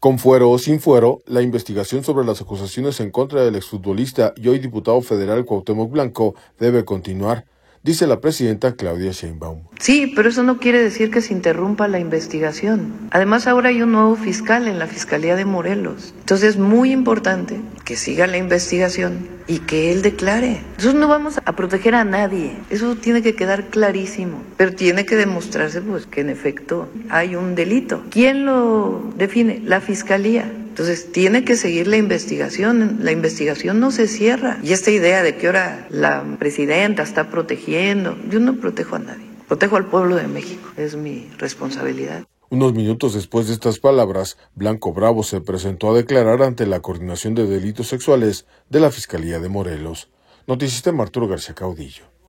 Con fuero o sin fuero, la investigación sobre las acusaciones en contra del exfutbolista y hoy diputado federal Cuauhtémoc Blanco debe continuar, dice la presidenta Claudia Sheinbaum. Sí, pero eso no quiere decir que se interrumpa la investigación. Además, ahora hay un nuevo fiscal en la Fiscalía de Morelos. Entonces es muy importante que siga la investigación y que él declare. Nosotros no vamos a proteger a nadie, eso tiene que quedar clarísimo, pero tiene que demostrarse pues que en efecto hay un delito. ¿Quién lo define? La Fiscalía. Entonces tiene que seguir la investigación no se cierra. Y esta idea de que ahora la presidenta está protegiendo, yo no protejo a nadie, protejo al pueblo de México, es mi responsabilidad. Unos minutos después de estas palabras, Blanco Bravo se presentó a declarar ante la Coordinación de Delitos Sexuales de la Fiscalía de Morelos. Noticista Arturo García Caudillo.